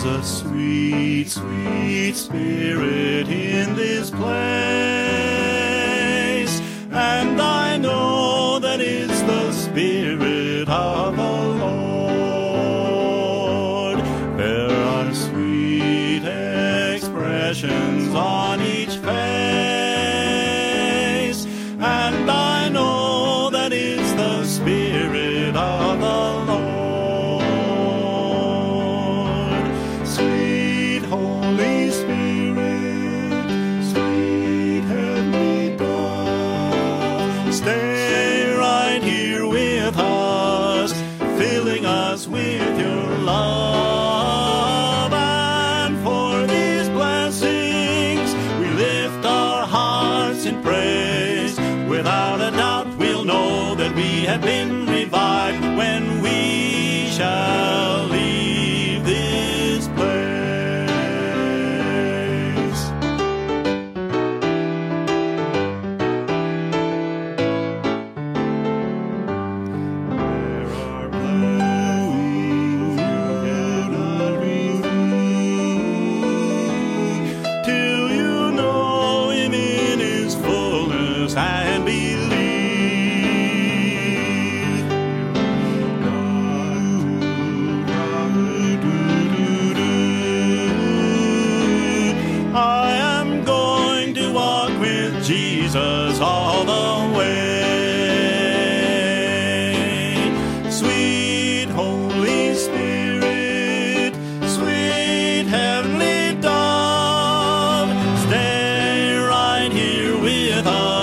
There's a sweet, sweet spirit in this place, and I know that it's the Spirit of the Lord. There are sweet expressions on each face, and I know that it's the Spirit of the Lord. Sweet Holy Spirit, sweet heavenly dove, stay right here with us, filling us with your love. And for these blessings we lift our hearts in praise. Without a doubt we'll know that we have been revived when we shall leave this place. There are blessings you cannot receive till you know Him in His fullness and believe. I am going to walk with Jesus all the way. Sweet Holy Spirit, sweet heavenly dove, stay right here with us.